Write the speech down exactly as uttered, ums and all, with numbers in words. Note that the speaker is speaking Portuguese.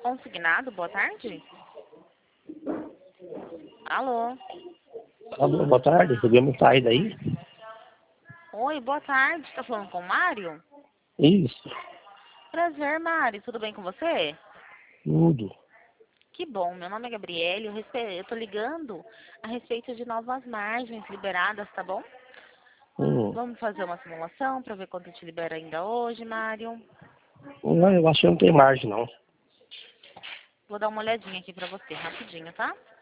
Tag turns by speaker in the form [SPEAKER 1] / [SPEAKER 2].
[SPEAKER 1] Consignado, boa tarde. Alô?
[SPEAKER 2] Alô, boa tarde. Recebi uma saída aí?
[SPEAKER 1] Oi, boa tarde. Tá falando com o Mário?
[SPEAKER 2] Isso,
[SPEAKER 1] Prazer, Mário. Tudo bem com você?
[SPEAKER 2] tudo.
[SPEAKER 1] Que bom. Meu nome é Gabriele. Eu, respe... eu tô ligando a respeito de novas margens liberadas, tá bom?
[SPEAKER 2] Hum.
[SPEAKER 1] Vamos fazer uma simulação para ver quanto te libera ainda hoje, Mário.
[SPEAKER 2] Não, eu acho que não tem margem, não.
[SPEAKER 1] Vou dar uma olhadinha aqui para você, rapidinho, tá?